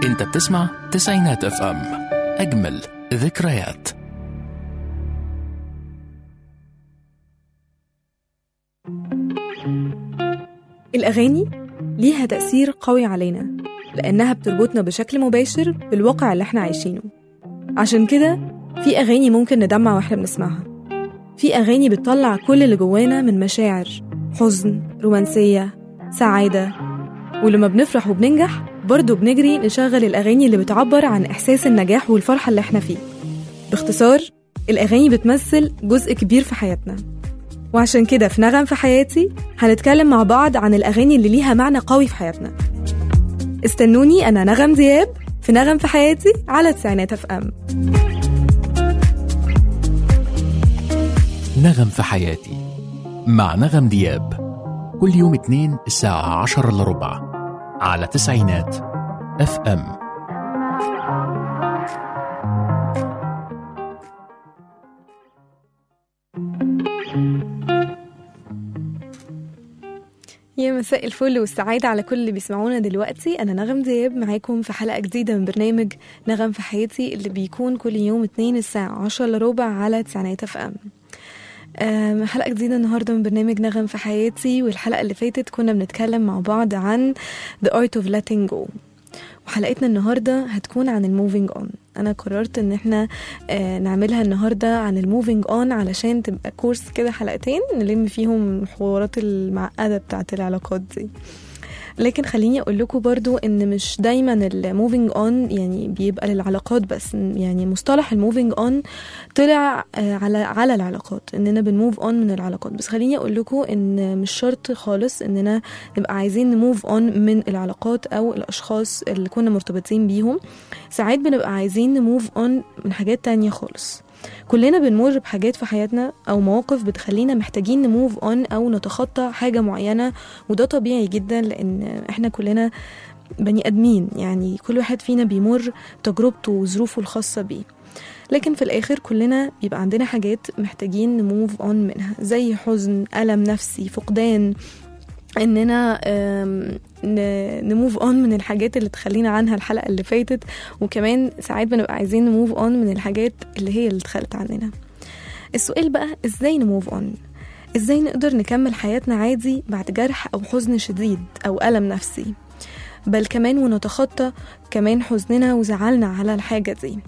انت بتسمع تسعينات اف ام، اجمل ذكريات. الأغاني ليها تأثير قوي علينا لأنها بتربطنا بشكل مباشر بالواقع اللي احنا عايشينه. عشان كده في أغاني ممكن ندمع واحنا بنسمعها، في أغاني بتطلع كل اللي جوانا من مشاعر، حزن، رومانسية، سعادة. ولما بنفرح وبننجح برضو بنجري نشغل الأغاني اللي بتعبر عن إحساس النجاح والفرحة اللي احنا فيه. باختصار، الأغاني بتمثل جزء كبير في حياتنا. وعشان كده في نغم في حياتي هنتكلم مع بعض عن الأغاني اللي ليها معنى قوي في حياتنا. استنوني، أنا نغم دياب في نغم في حياتي على تسعينات اف ام. نغم في حياتي مع نغم دياب، كل يوم اثنين الساعة 10:15 على تسعينات اف ام. يا مساء الفل والسعادة على كل اللي بيسمعونا دلوقتي. أنا نغم دياب معاكم في حلقة جديدة من برنامج نغم في حياتي اللي بيكون كل يوم 2 الساعة 10:15 على تسعينات اف ام. حلقة جديدة النهاردة من برنامج نغم في حياتي. والحلقة اللي فاتت كنا بنتكلم مع بعض عن The Art of Letting Go، وحلقتنا النهاردة هتكون عن الموفينج اون. أنا قررت إن احنا نعملها النهاردة عن الموفينج اون علشان تبقى كورس كده، حلقتين نلم فيهم الحوارات المعقدة بتاعت العلاقات دي. لكن خليني أقول لكم برضو إن مش دايما الموفينج اون يعني بيبقى للعلاقات بس. يعني مصطلح الموفينج اون طلع على العلاقات، إننا بنموف اون من العلاقات. بس خليني أقول لكم إن مش شرط خالص إننا نبقى عايزين نموف اون من العلاقات أو الأشخاص اللي كنا مرتبطين بيهم. ساعات بنبقى عايزين نموف اون من حاجات تانية خالص. كلنا بنمر بحاجات في حياتنا أو مواقف بتخلينا محتاجين نموف اون أو نتخطى حاجة معينة، وده طبيعي جدا لأن احنا كلنا بني أدمين. يعني كل واحد فينا بيمر تجربته وظروفه الخاصة بيه، لكن في الآخر كلنا بيبقى عندنا حاجات محتاجين نموف اون منها، زي حزن، ألم نفسي، فقدان، اننا نموف اون من الحاجات اللي تخلينا عنها الحلقة اللي فاتت. وكمان ساعات بنبقى عايزين نموف اون من الحاجات اللي هي اللي اتخلت عننا. السؤال بقى، ازاي نموف اون؟ ازاي نقدر نكمل حياتنا عادي بعد جرح او حزن شديد او ألم نفسي، بل كمان ونتخطى كمان حزننا وزعلنا على الحاجة دي؟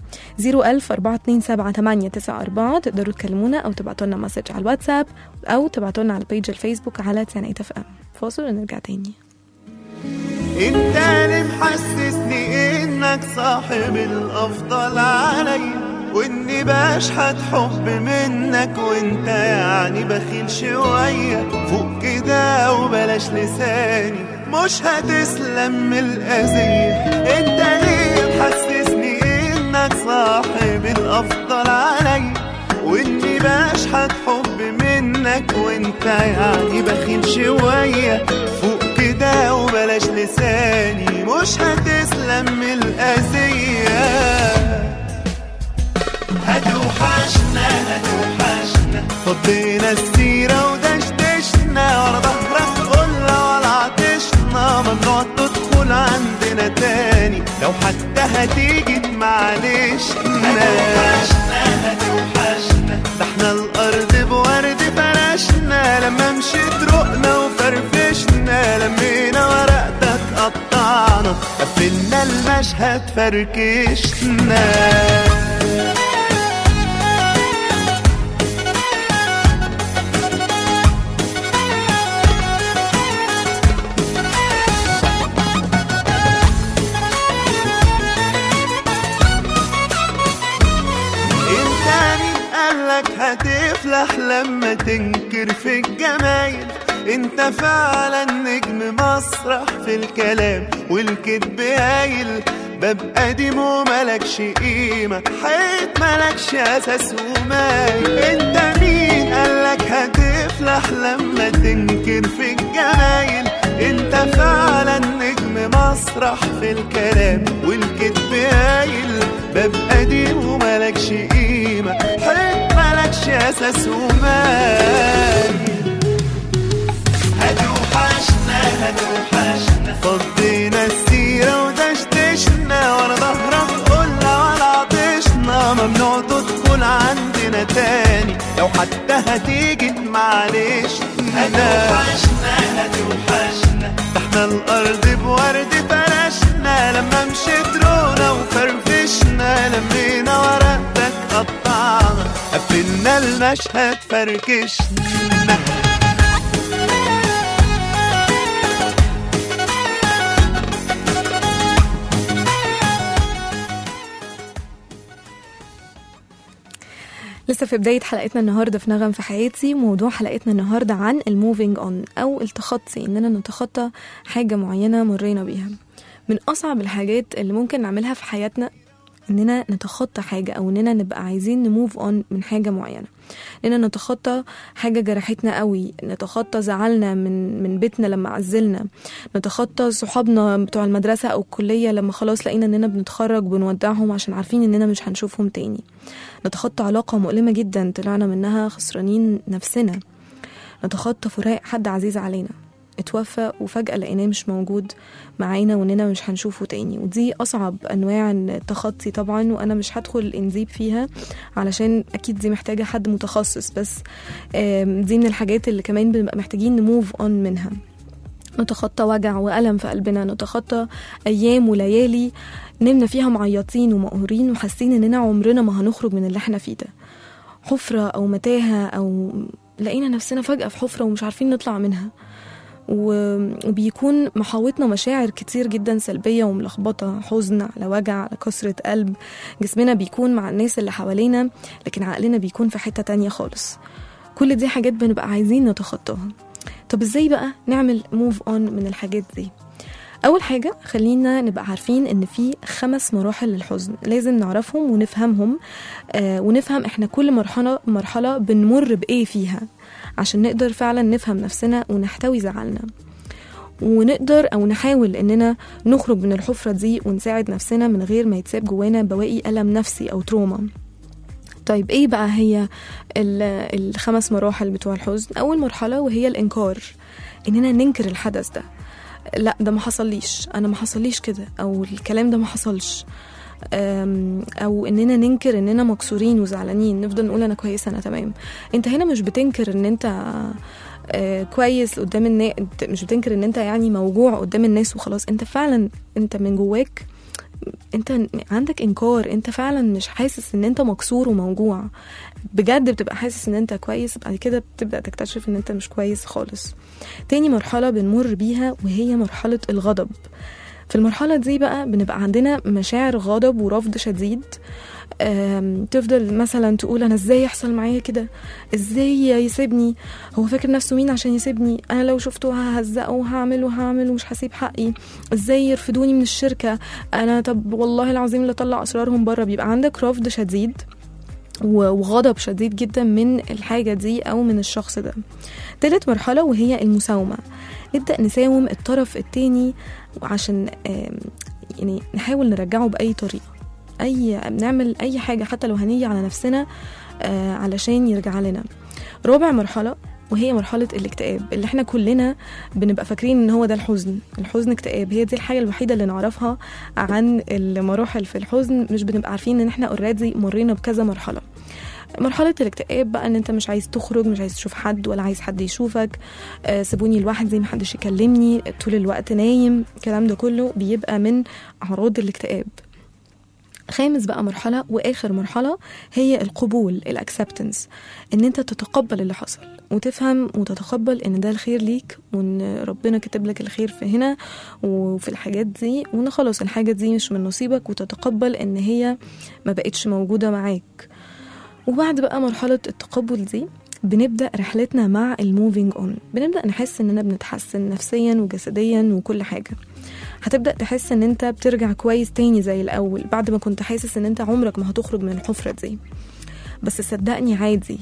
01042278994 تقدروا تكلمونا أو تبعتوا لنا مسج على الواتساب أو تبعتوا لنا على البيج الفيسبوك على تسعينات اف ام. فاصل ونرجع تاني. انت اللي محسسني انك صاحب الافضل عليا، واني بشحت حب منك، وانت يعني بخيل شوية. فوق كده وبلاش لساني، مش هتسلم من الأذية. انت ليه محسسني انك صاحب الافضل علي، واني بشحت حب منك، وانت يعني بخيل شوية. فوق كده وبلاش لساني، مش هتسلم من الأذية. هتوحشنا فضينا السيرة ودشدشنا، ورا ظهرك قلنا ولا عطشنا. ممنوع تدخل عندنا تاني، لو حتى هتيجي معلش. هتوحشنا ده احنا الأرض بورد فرشنا، لما مشيت رقنا وفرفشنا، لمينا ورقتك قطعنا، قفلنا المشهد فركشنا. هتفلح لما تنكر في الجمايل، انت فعلا نجم مسرح في الكلام والكذب هايل. باب قديم وملكش قيمة، حيط ملكش أساس ومايل. انت مين قالك هتفلح لما تنكر في الجمايل؟ انت فعلا نجم مسرح في الكلام والكذب هايل. باب قديم وملكش قيمة، حيط ملكش أساس ومايل. هتوحشنا فضينا السيرة ودشدشنا، بلاش هتفركشنا. لسه في بداية حلقتنا النهاردة في نغم في حياتي. موضوع حلقتنا النهاردة عن الموفينج اون أو التخطي، إننا نتخطى حاجة معينة مرينا بيها. من أصعب الحاجات اللي ممكن نعملها في حياتنا إننا نتخطى حاجة، أو إننا نبقى عايزين نموف اون من حاجة معينة، إننا نتخطى حاجة جرحتنا قوي، نتخطى زعلنا من بيتنا لما عزلنا، نتخطى صحابنا بتوع المدرسة أو الكلية لما خلاص لقينا إننا بنتخرج بنودعهم عشان عارفين إننا مش هنشوفهم تاني، نتخطى علاقة مؤلمة جدا طلعنا منها خسرانين نفسنا، نتخطى فراق حد عزيز علينا اتوفى وفجأة لقيناه مش موجود معانا وإننا مش هنشوفه تاني. ودي أصعب أنواع التخطي طبعا، وأنا مش هدخل إنزيب فيها علشان أكيد دي محتاجة حد متخصص، بس دي من الحاجات اللي كمان بنبقى محتاجين نموف اون منها. نتخطى وجع وألم في قلبنا، نتخطى أيام وليالي نمنا فيها معيطين ومقهورين وحاسين إننا عمرنا ما هنخرج من اللي احنا فيه ده، حفرة أو متاهة، أو لقينا نفسنا فجأة في حفرة ومش عارفين نطلع منها، وبيكون محاوطنا مشاعر كتير جدا سلبية وملخبطة، حزن على وجع على كسرة قلب، جسمنا بيكون مع الناس اللي حوالينا لكن عقلنا بيكون في حتة تانية خالص. كل دي حاجات بنبقى عايزين نتخطاها. طب ازاي بقى نعمل موف اون من الحاجات دي؟ أول حاجة خلينا نبقى عارفين إن في 5 مراحل للحزن لازم نعرفهم ونفهمهم، ونفهم إحنا كل مرحلة بنمر بإيه فيها عشان نقدر فعلا نفهم نفسنا ونحتوي زعلنا، ونقدر أو نحاول إننا نخرج من الحفرة دي ونساعد نفسنا من غير ما يتساب جوانا بواقي ألم نفسي أو تروما. طيب إيه بقى هي 5 مراحل بتوع الحزن؟ أول مرحلة وهي الإنكار، إننا ننكر الحدث ده، لا ده ما حصليش، انا ما حصليش كده، او الكلام ده ما حصلش، او اننا ننكر اننا مكسورين وزعلانين، نفضل نقول انا كويسه انا تمام. انت هنا مش بتنكر ان انت كويس قدام الناس، مش بتنكر ان انت يعني موجوع قدام الناس وخلاص، انت فعلا انت من جواك انت عندك انكار، انت فعلا مش حاسس ان انت مكسور وموجوع بجد، بتبقى حاسس ان انت كويس، بعد كده بتبدأ تكتشف ان انت مش كويس خالص. تاني مرحلة بنمر بيها وهي مرحلة الغضب. في المرحلة دي بقى بنبقى عندنا مشاعر غضب ورفض شديد، تفضل مثلا تقول انا ازاي يحصل معايا كده، ازاي يسيبني، هو فاكر نفسه مين عشان يسيبني، انا لو شفته ههزقه وهعمل ومش هسيب حقي، ازاي يرفدوني من الشركة، انا طب والله العظيم اللي طلع اسرارهم بره. بيبقى عندك رفض شديد وغضب شديد جدا من الحاجة دي أو من الشخص ده. تالت مرحلة وهي المساومة، نبدأ نساوم الطرف التاني عشان يعني نحاول نرجعه بأي طريقة، نعمل أي حاجة حتى لو هنيجي على نفسنا علشان يرجع لنا. رابع مرحلة وهي مرحلة الاكتئاب، اللي احنا كلنا بنبقى فاكرين ان هو ده الحزن اكتئاب، هي دي الحاجة الوحيدة اللي نعرفها عن المراحل في الحزن، مش بنبقى عارفين ان احنا اوريدي مرينا بكذا مرحلة. مرحلة الاكتئاب بقى ان انت مش عايز تخرج، مش عايز تشوف حد ولا عايز حد يشوفك، سيبوني لوحدي محدش يكلمني، طول الوقت نايم، الكلام ده كله بيبقى من اعراض الاكتئاب. خامس بقى مرحلة واخر مرحلة هي القبول، الاكسبتنس، ان انت تتقبل اللي حصل وتفهم وتتقبل ان ده الخير ليك، وان ربنا كتب لك الخير في هنا وفي الحاجات دي، وان خلاص الحاجة دي مش من نصيبك، وتتقبل ان هي ما بقتش موجودة معاك. وبعد بقى مرحلة التقبل دي بنبدأ رحلتنا مع الموفينج اون، بنبدأ نحس اننا بنتحسن نفسيا وجسديا وكل حاجة. هتبدأ تحس ان انت بترجع كويس تاني زي الاول بعد ما كنت حاسس ان انت عمرك ما هتخرج من الحفرة دي. بس صدقني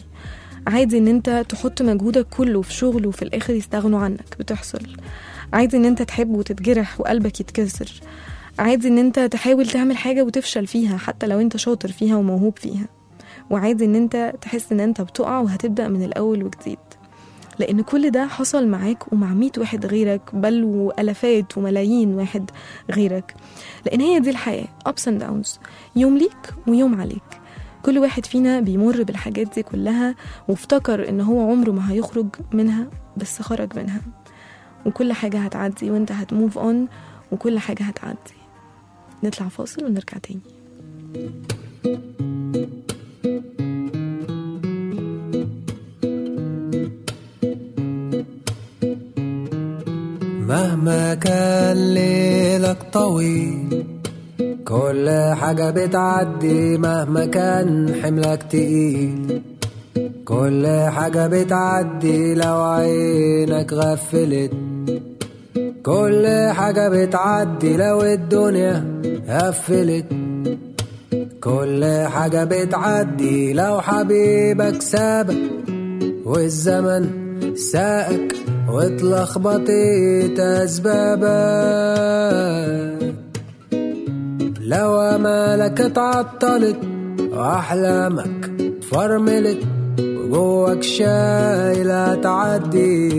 عادي ان انت تحط مجهودك كله في شغل وفي الاخر يستغنوا عنك، بتحصل. عادي ان انت تحب وتتجرح وقلبك يتكسر، عادي ان انت تحاول تعمل حاجة وتفشل فيها حتى لو انت شاطر فيها وموهوب فيها، وعادي ان انت تحس ان انت بتقع وهتبدأ من الاول وجديد، لان كل ده حصل معاك ومع 100 واحد غيرك، بل والافات وملايين واحد غيرك، لان هي دي الحياة، ups and downs، يوم ليك ويوم عليك. كل واحد فينا بيمر بالحاجات دي كلها وافتكر ان هو عمره ما هيخرج منها، بس خرج منها، وكل حاجة هتعدي وانت هتموف اون، وكل حاجة هتعدي. نطلع فاصل ونرجع تاني. مهما كان ليلك طويل كل حاجة بتعدي، مهما كان حملك تقيل كل حاجة بتعدي، لو عينك غفلت كل حاجة بتعدي، لو الدنيا قفلت كل حاجة بتعدي، لو حبيبك سابك والزمن ساقك واتلخبطت أسبابك، لو أمالك اتعطلت وأحلامك فرملت وجواك شايلة تعدي،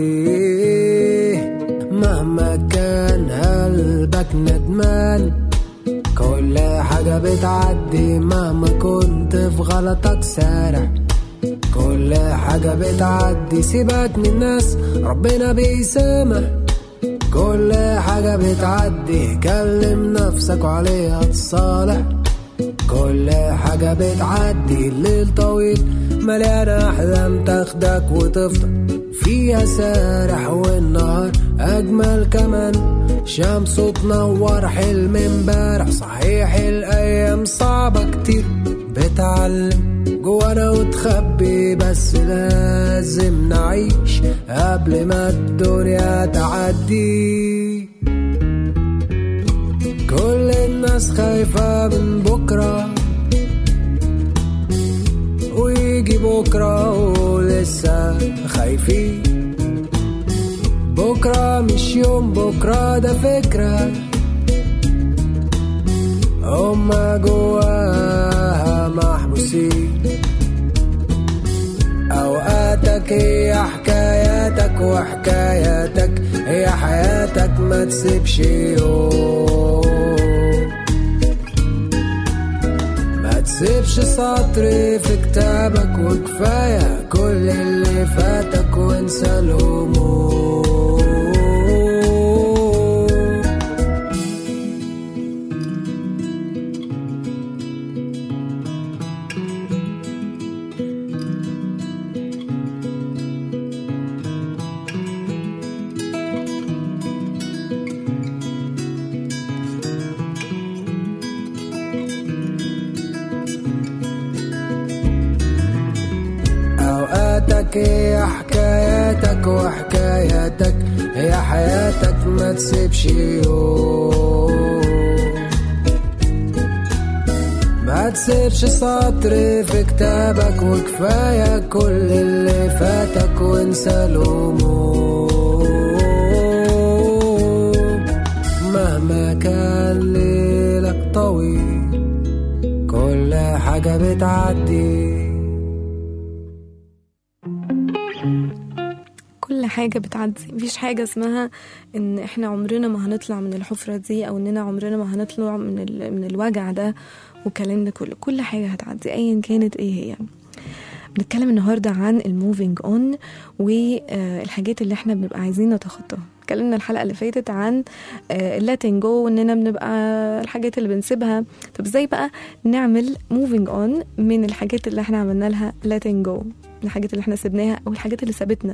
مهما كان قلبك ندمان كل حاجة بتعدي، مهما كنت في غلطك سارح كل حاجة بتعدي، سيبك من الناس ربنا بيسامح كل حاجة بتعدي، كلم نفسك وعليها تصالح كل حاجة بتعدي، الليل طويل مليانة أحلام تاخدك وتفضل فيها سارح، والنهار أجمل كمان شمس تنور حلم امبارح، صحيح الأيام صعبة كتير بتعلم جوانا وتخبي، بس لازم نعيش قبل ما الدنيا تعدي، كل الناس خايفة من بكرة ويجي بكرة ولسه خايفين، بكرة مش يوم بكرة ده فكرة هما جواها محبوسين، أوقاتك هي حكاياتك وحكاياتك هي حياتك، ما تسيبش يوم ما تسيبش سطر في كتابك، وكفاية كل اللي فاتك وانسى الهموم. هي حكاياتك وحكاياتك هي حياتك، ما تسيبش يوم ما تسيبش سطر في كتابك، وكفاية كل اللي فاتك وانسى الهموم، مهما كان ليلك طويل كل حاجة بتعدي، كل حاجة بتعدي. مفيش حاجة اسمها ان احنا عمرنا ما هنطلع من الحفرة دي، او اننا عمرنا ما هنطلع من الوجع ده والكلام ده كله. كل حاجة هتعدي ايا كانت ايه هي. بنتكلم النهاردة عن الموفينج اون والحاجات اللي احنا بنبقى عايزين نتخطاها. اتكلمنا الحلقة اللي فاتت عن اللاتين جو، واننا بنبقى الحاجات اللي بنسيبها. طب ازاي بقى نعمل موفينج اون من الحاجات اللي احنا عملنا لها لاتين جو، الحاجات اللي احنا سيبناها او الحاجات اللي سابتنا.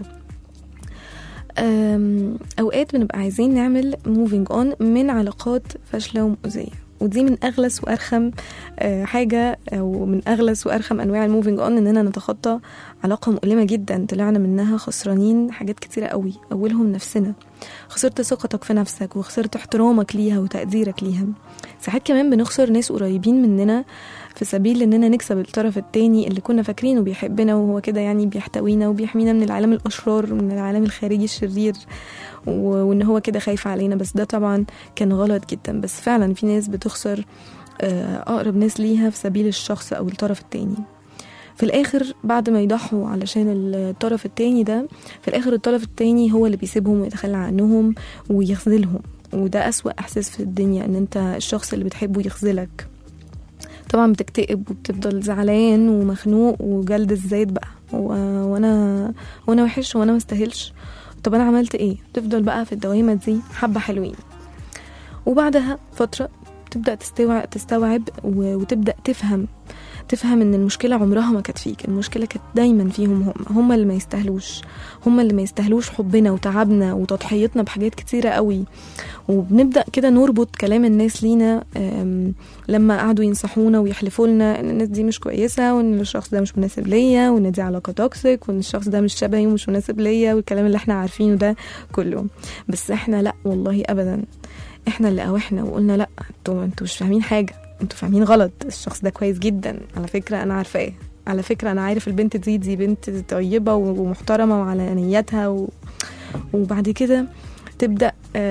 اوقات بنبقى عايزين نعمل موفينج اون من علاقات فاشلة ومؤذية، ودي من اغلس وارخم حاجة، او من اغلس وارخم انواع الموفينج اون، اننا نتخطى علاقة مؤلمة جدا طلعنا منها خسرانين حاجات كتيرة قوي، اولهم نفسنا. خسرت ثقتك في نفسك، وخسرت احترامك ليها وتقديرك ليها. ساعات كمان بنخسر ناس قريبين مننا في سبيل اننا نكسب الطرف التاني اللي كنا فاكرينه بيحبنا، وهو كده يعني بيحتوينا وبيحمينا من العالم الاشرار، من العالم الخارجي الشرير، وان هو كده خايف علينا. بس ده طبعا كان غلط جدا. بس فعلا في ناس بتخسر اقرب ناس ليها في سبيل الشخص او الطرف التاني. في الاخر بعد ما يضحوا علشان الطرف التاني ده، في الاخر الطرف التاني هو اللي بيسيبهم ويتخلى عنهم ويخذلهم. وده اسوأ احساس في الدنيا، ان انت الشخص اللي بتحبه يخذلك. طبعا بتكتئب وبتفضل زعلان ومخنوق وجلد الزيت بقى، وانا وحش وانا مستاهلش. طب انا عملت ايه؟ تفضل بقى في الدوامة دي حبة حلوين، وبعدها فترة تبدأ تستوعب وتبدأ تفهم تفهم ان المشكلة عمرها ما كانت فيك، المشكلة كانت دايما فيهم، هم اللي ما يستاهلوش حبنا وتعبنا وتضحيتنا بحاجات كتيرة قوي. وبنبدأ كده نربط كلام الناس لينا لما قعدوا ينصحونا ويحلفوا لنا ان الناس دي مش كويسة، وان الشخص ده مش مناسب ليا، وان دي علاقة توكسيك، وان الشخص ده مش شبهي ومش مناسب ليا، والكلام اللي احنا عارفينه ده كله. بس احنا لا والله ابدا، احنا اللي قاوحنا وقلنا لا، انتوا مش فاهمين حاجة، انتوا فاهمين غلط، الشخص ده كويس جدا على فكرة، انا عارفاه، على فكرة انا عارف البنت دي بنت طيبة ومحترمة وعلى نيتها وبعد كده تبدأ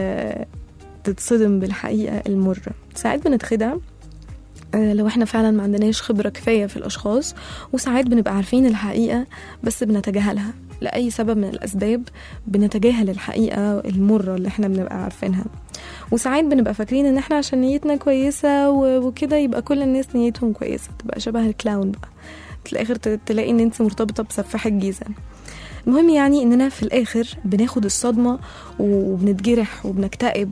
تتصدم بالحقيقة المرة. ساعات بنتخدع لو احنا فعلا ما عندناش خبرة كفاية في الأشخاص، وساعات بنبقى عارفين الحقيقة بس بنتجاهلها لأي سبب من الأسباب، بنتجاهل الحقيقة المرة اللي احنا بنبقى عارفينها. وساعات بنبقى فاكرين ان احنا عشان نيتنا كويسة وكده يبقى كل الناس نيتهم كويسة، تبقى شبه الكلاون بقى، في الآخر تلاقي ان انت مرتبطة بسفاح الجيزة. المهم يعني اننا في الاخر بناخد الصدمة وبنتجرح وبنكتئب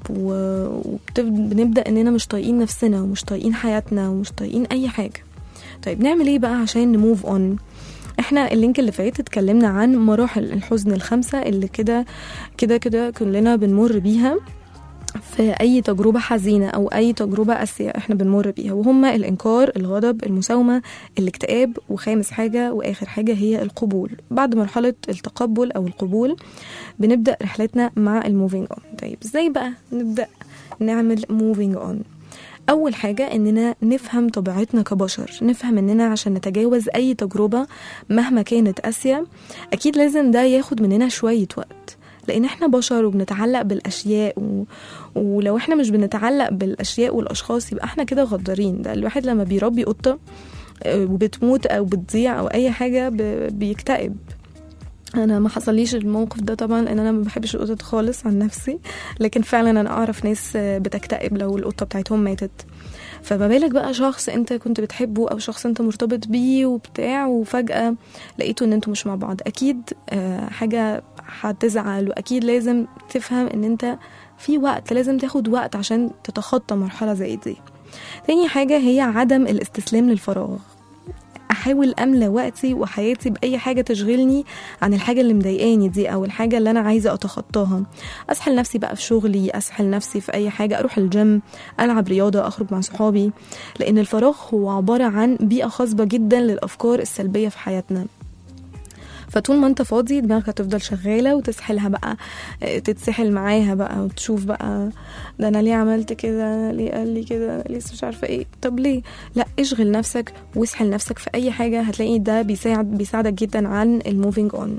وبنبدأ اننا مش طايقين نفسنا ومش طايقين حياتنا ومش طايقين اي حاجة. طيب نعمل ايه بقى عشان نموف اون؟ احنا اللينك اللي فات اتكلمنا عن مراحل الحزن ال5 اللي كده كلنا بنمر بيها في أي تجربة حزينة أو أي تجربة قاسية احنا بنمر بيها، وهما الإنكار، الغضب، المساومة، الاكتئاب، وخامس حاجة وآخر حاجة هي القبول. بعد مرحلة التقبل أو القبول بنبدأ رحلتنا مع الموفينج اون. طيب ازاي بقى نبدأ نعمل موفينج اون؟ أول حاجة إننا نفهم طبيعتنا كبشر، نفهم إننا عشان نتجاوز أي تجربة مهما كانت قاسية أكيد لازم ده ياخد مننا شوية وقت، لأن احنا بشر وبنتعلق بالأشياء ولو احنا مش بنتعلق بالأشياء والأشخاص يبقى احنا كده غدارين. ده الواحد لما بيربي قطة وبتموت أو بتضيع أو أي حاجة بيكتئب. أنا ما حصليش الموقف ده طبعا لأن أنا ما بحبش القطط خالص عن نفسي، لكن فعلا أنا أعرف ناس بتكتئب لو القطة بتاعتهم ماتت. فما بالك بقى شخص انت كنت بتحبه او شخص انت مرتبط بيه وبتاع وفجأة لقيته ان انتوا مش مع بعض، اكيد حاجة هتزعل، واكيد لازم تفهم ان انت في وقت، لازم تاخد وقت عشان تتخطى مرحلة زي دي. تاني حاجة هي عدم الاستسلام للفراغ. احاول املى وقتي وحياتي باي حاجه تشغلني عن الحاجه اللي مضايقاني دي او الحاجه اللي انا عايزه اتخطاها. اسحل نفسي بقى في شغلي، اسحل نفسي في اي حاجه، اروح الجيم، العب رياضه، اخرج مع صحابي، لان الفراغ هو عباره عن بيئه خصبه جدا للافكار السلبيه في حياتنا. فطول ما انت فاضي دماغك هتفضل شغاله وتسحلها بقى، تتسحل معاها بقى وتشوف بقى ده انا ليه عملت كده، ليه قال لي كده، ليه مش عارفه ايه، طب ليه؟ لا، اشغل نفسك واسحل نفسك في اي حاجه، هتلاقي ده بيساعدك جدا عن الموفينج اون.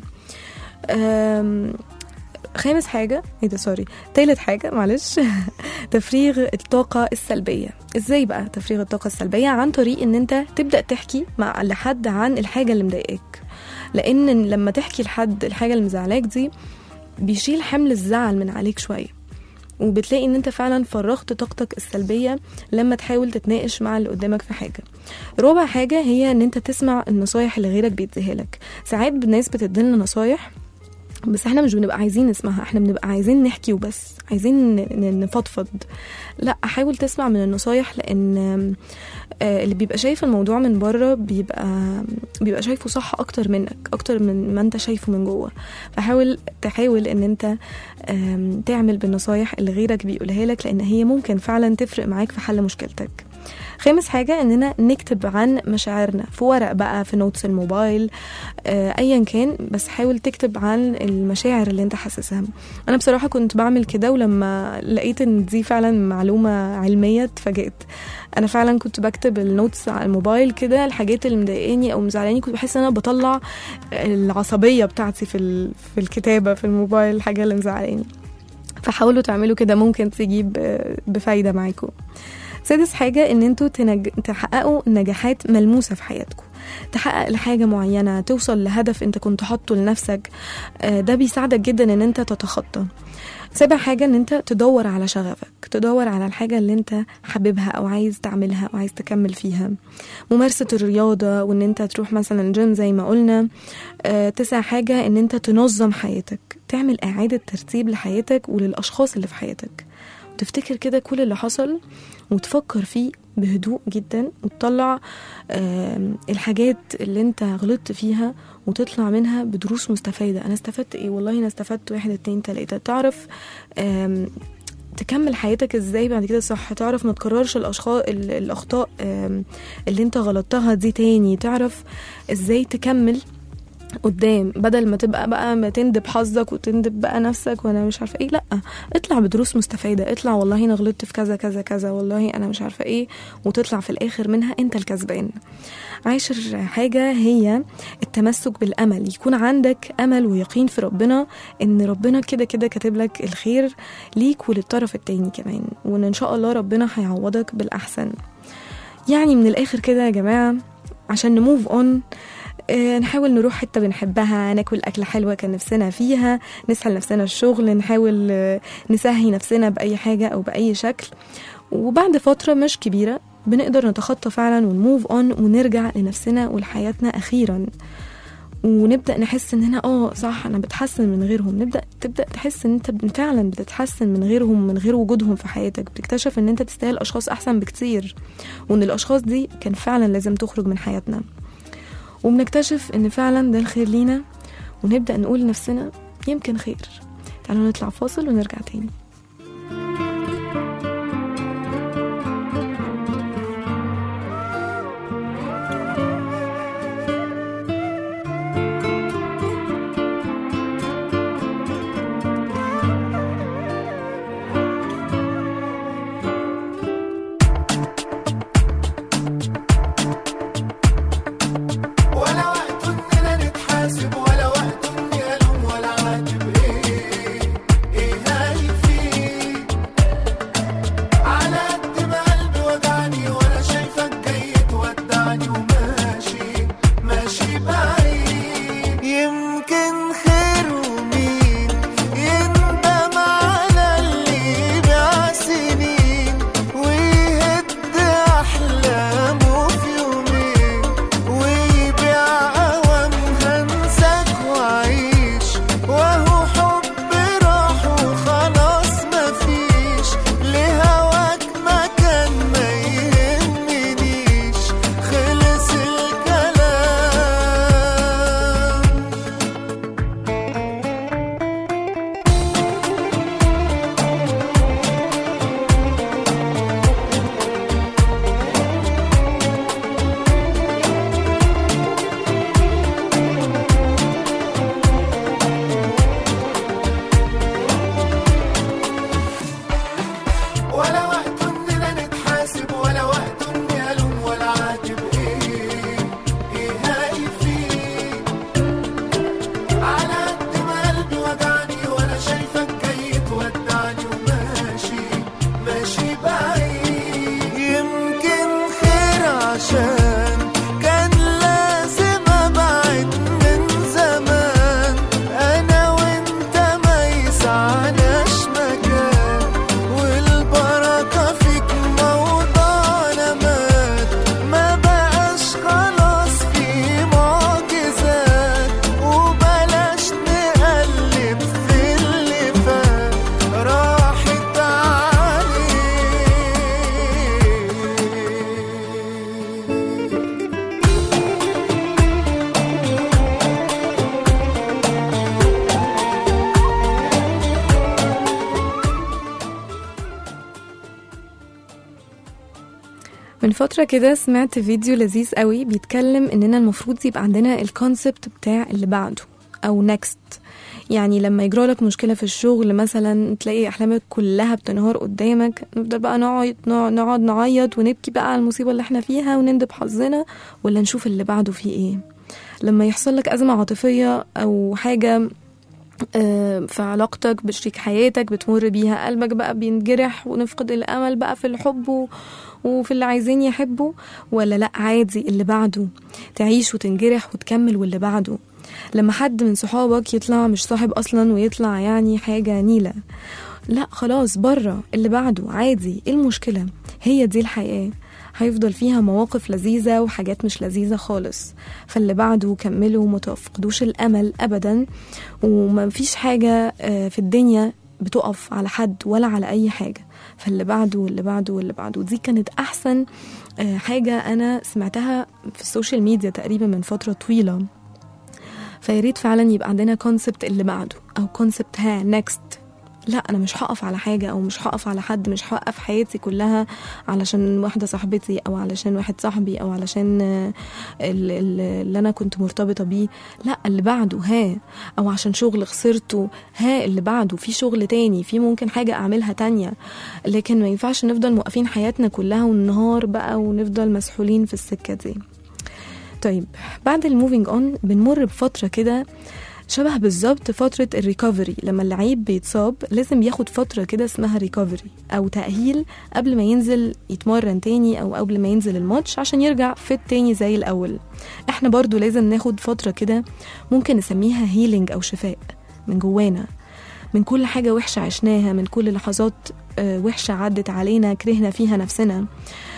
خامس حاجة تالت حاجة معلش تفريغ الطاقة السلبية. ازاي بقى تفريغ الطاقة السلبية؟ عن طريق ان انت تبدأ تحكي مع لحد عن الحاجة اللي مضايقاك، لان لما تحكي لحد الحاجة اللي مزعلاك دي بيشيل حمل الزعل من عليك شوية، وبتلاقي ان انت فعلا فرغت طاقتك السلبية لما تحاول تتناقش مع اللي قدامك في حاجة. رابع حاجة هي ان انت تسمع النصايح اللي غيرك بيديها لك. ساعات الناس بتديلنا نصايح بس احنا مش بنبقى عايزين نسمعها، احنا بنبقى عايزين نحكي وبس، عايزين نفضفض. لا، حاول تسمع من النصايح، لان اللي بيبقى شايف الموضوع من بره بيبقى شايفه صح اكتر منك، اكتر من ما انت شايفه من جوه. تحاول ان انت تعمل بالنصايح اللي غيرك بيقولها لك، لان هي ممكن فعلا تفرق معاك في حل مشكلتك. خامس حاجة اننا نكتب عن مشاعرنا في ورق بقى، في نوتس الموبايل، ايا كان، بس حاول تكتب عن المشاعر اللي انت حاسسها. انا بصراحة كنت بعمل كده، ولما لقيت ان دي فعلا معلومة علمية اتفاجئت. انا فعلا كنت بكتب النوتس على الموبايل كده، الحاجات اللي مضايقاني او مزعلاني، كنت بحس ان انا بطلع العصبية بتاعتي في الكتابة في الموبايل، الحاجة اللي مزعلاني. فحاولوا تعملوا كده، ممكن تجيب بفايدة معاكم. سادس حاجة ان انتوا تحققوا نجاحات ملموسة في حياتكم، تحقق لحاجة معينة، توصل لهدف انت كنت حاطه لنفسك، ده بيساعدك جدا ان انت تتخطى. سابع حاجة ان انت تدور على شغفك، تدور على الحاجة اللي انت حاببها او عايز تعملها او عايز تكمل فيها. ممارسة الرياضة، وان انت تروح مثلا جيم زي ما قلنا. 9 حاجة ان انت تنظم حياتك، تعمل اعادة ترتيب لحياتك وللاشخاص اللي في حياتك. وتفتكر كده كل اللي حصل وتفكر فيه بهدوء جدا، وتطلع الحاجات اللي انت غلطت فيها وتطلع منها بدروس مستفادة. انا استفدت ايه؟ والله انا استفدت 1 2 3. تعرف تكمل حياتك ازاي بعد كده صح، تعرف ما تكررش الاخطاء اللي انت غلطتها دي تاني، تعرف ازاي تكمل قدام بدل ما تبقى بقى ما تندب حظك وتندب بقى نفسك وانا مش عارفه ايه. لا، اطلع بدروس مستفاده، اطلع والله انا غلطت في كذا كذا كذا، والله انا مش عارفه ايه، وتطلع في الاخر منها انت الكسبان. 10 حاجه هي التمسك بالامل، يكون عندك امل ويقين في ربنا ان ربنا كده كده كاتب لك الخير ليك وللطرف التاني كمان، وان ان شاء الله ربنا هيعوضك بالاحسن. يعني من الاخر كده يا جماعه، عشان نموف اون نحاول نروح حتة بنحبها، ناكل أكلة حلوة كان نفسنا فيها، نسهل نفسنا الشغل، نحاول نسهي نفسنا بأي حاجة أو بأي شكل، وبعد فترة مش كبيرة بنقدر نتخطى فعلا ونموف اون ونرجع لنفسنا ولحياتنا أخيرا، ونبدأ نحس إننا صح أنا بتحسن من غيرهم. تبدأ تحس إن أنت فعلا بتتحسن من غيرهم، من غير وجودهم في حياتك. بتكتشف إن أنت تستاهل أشخاص أحسن بكتير، وإن الأشخاص دي كان فعلا لازم تخرج من حياتنا، وبنكتشف ان فعلا ده الخير لينا، ونبدأ نقول لنفسنا يمكن خير. تعالوا نطلع فاصل ونرجع تاني. من فترة كده سمعت فيديو لذيذ قوي بيتكلم اننا المفروض يبقى عندنا الكونسبت بتاع اللي بعده او next. يعني لما يجرالك مشكلة في الشغل مثلا، تلاقي احلامك كلها بتنهار قدامك، نفضل بقى نقعد نعيط ونبكي بقى على المصيبة اللي احنا فيها وندب حظنا، ولا نشوف اللي بعده فيه ايه. لما يحصل لك أزمة عاطفية او حاجة في علاقتك بشريك حياتك بتمر بيها، قلبك بقى بينجرح ونفقد الامل بقى في الحب وفي اللي عايزين يحبوا، ولا لا عادي اللي بعده تعيش وتنجرح وتكمل واللي بعده. لما حد من صحابك يطلع مش صاحب اصلا ويطلع يعني حاجة نيلة، لا خلاص بره اللي بعده عادي، ايه المشكلة؟ هي دي الحياة، هيفضل فيها مواقف لذيذة وحاجات مش لذيذة خالص. فاللي بعده كملوا وما تفقدوش الأمل أبدا، وما فيش حاجة في الدنيا بتقف على حد ولا على أي حاجة، فاللي بعده واللي بعده واللي بعده. دي كانت أحسن حاجة أنا سمعتها في السوشيال ميديا تقريبا من فترة طويلة. فياريت فعلا يبقى عندنا كونسبت اللي بعده، أو كونسبت نيكست. لا، أنا مش هقف على حاجة أو مش هقف على حد، مش هقف حياتي كلها علشان واحدة صاحبتي أو علشان واحد صاحبي أو علشان اللي أنا كنت مرتبطة بيه. لا، اللي بعده أو عشان شغل خسرته اللي بعده في شغل تاني، في ممكن حاجة أعملها تانية. لكن ما ينفعش نفضل موقفين حياتنا كلها والنهار بقى ونفضل مسحولين في السكة دي. طيب، بعد الموفينج اون بنمر بفترة كده شبه بالظبط فترة الريكوفري. لما اللعيب بيتصاب لازم ياخد فترة كده اسمها ريكوفري أو تأهيل قبل ما ينزل يتمرن تاني أو قبل ما ينزل الماتش عشان يرجع فت تاني زي الأول. احنا برضو لازم ناخد فترة كده ممكن نسميها هيلينج أو شفاء من جوانا، من كل حاجة وحشة عشناها، من كل لحظات وحشة عدت علينا كرهنا فيها نفسنا.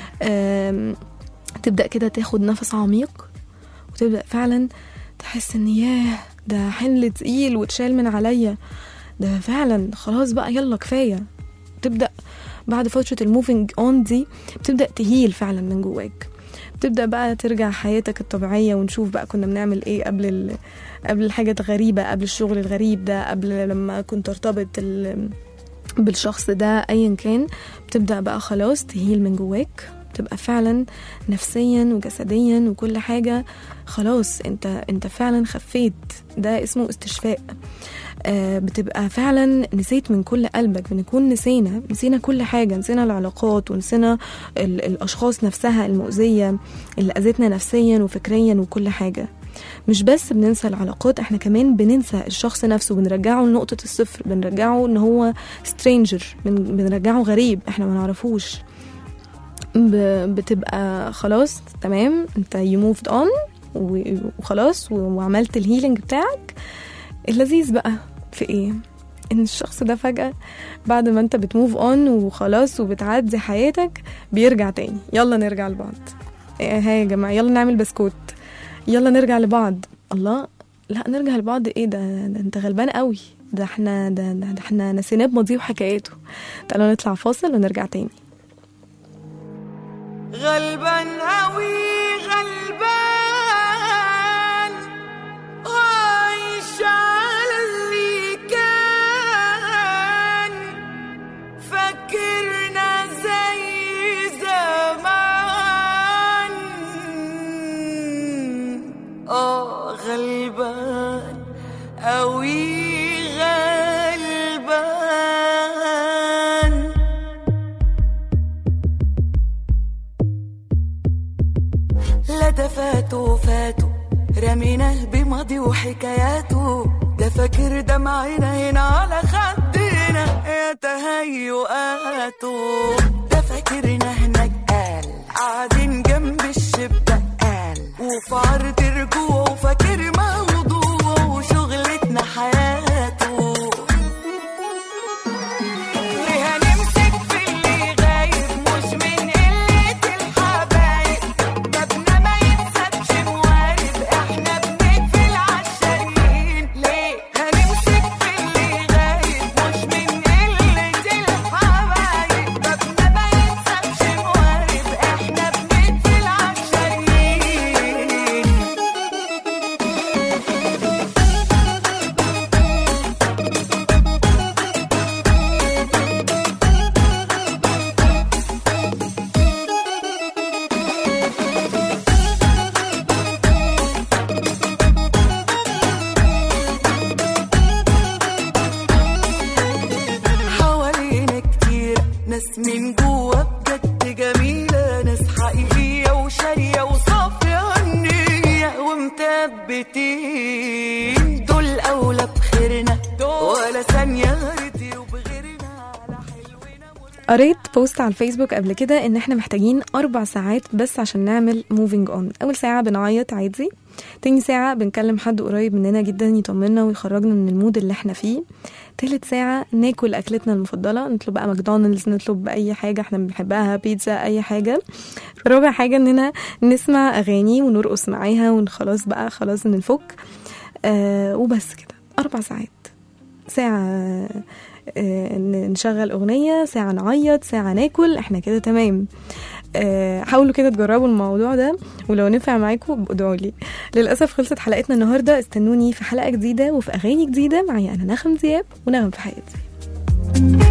تبدأ كده تاخد نفس عميق وتبدأ فعلا تحس ان ياه ده حمل تقيل وتشال من عليا، ده فعلا خلاص بقى يلا كفاية. تبدأ بعد فترة الموفينج اون دي بتبدأ تهيل فعلا من جواك، بتبدأ بقى ترجع حياتك الطبيعية، ونشوف بقى كنا بنعمل ايه قبل الحاجة الغريبة، قبل الشغل الغريب ده، قبل لما كنت ارتبط بالشخص ده ايا كان. بتبدأ بقى خلاص تهيل من جواك، تبقى فعلا نفسيا وجسديا وكل حاجة خلاص انت فعلا خفيت. ده اسمه استشفاء. بتبقى فعلا نسيت من كل قلبك، بنكون نسينا كل حاجة، نسينا العلاقات ونسينا الأشخاص نفسها المؤذية اللي أذتنا نفسيا وفكريا وكل حاجة. مش بس بننسى العلاقات، احنا كمان بننسى الشخص نفسه، بنرجعه لنقطة الصفر، بنرجعه ان هو سترينجر، بنرجعه غريب احنا ما نعرفوش. بتبقى خلاص تمام، انت you moved on وخلاص وعملت الهيلينج بتاعك. اللذيذ بقى في ايه؟ ان الشخص ده فجأة بعد ما انت بتموف اون وخلاص وبتعدي حياتك بيرجع تاني. يلا نرجع لبعض، يا جماعة يلا نعمل بسكوت، يلا نرجع لبعض. الله، لا نرجع لبعض ايه ده انت غلبان قوي، ده احنا نسيناه بماضيه وحكاياته. تعالوا نطلع فاصل ونرجع تاني. غلبان قوي غلبان، عايش على اللي كان، فكرنا زي زمان. غلبان قوي غلبان. لا ده فاتوا رميناه بماضي وحكاياته، ده فاكر دمعنا هنا على خدنا يا تهيؤاته، ده فاكرنا هناك قاعدين جنب الشباك وفي عرض رجوعه فاكر موضوعه وشغلتنا حياته. من جوا بجد جميلة، ناس حقيقية وشارية وصافية النية ومثبتين، دول أولى بخيرنا ولا ثانية رضي وبغيرنا على حلونا. قريت بوست على الفيسبوك قبل كده ان احنا محتاجين 4 ساعات بس عشان نعمل موفينج اون. اول ساعة بنعيط عادي، تاني ساعة بنكلم حد قريب مننا جدا يطمنا ويخرجنا من المود اللي احنا فيه، تالت ساعة ناكل أكلتنا المفضلة، نطلب بقى ماكدونالدز، نطلب أي حاجة احنا بنحبها، بيتزا، أي حاجة. رابع حاجة إننا نسمع أغاني ونرقص معاها ونخلاص بقى خلاص نفك. وبس كده 4 ساعات. ساعة نشغل أغنية، ساعة نعيط، ساعة ناكل، احنا كده تمام. حاولوا كده تجربوا الموضوع ده، ولو نفع معاكم ادعوا لي. للأسف خلصت حلقتنا النهاردة، استنوني في حلقة جديدة وفي أغاني جديدة معي أنا نغم دياب ونغم في حياتي.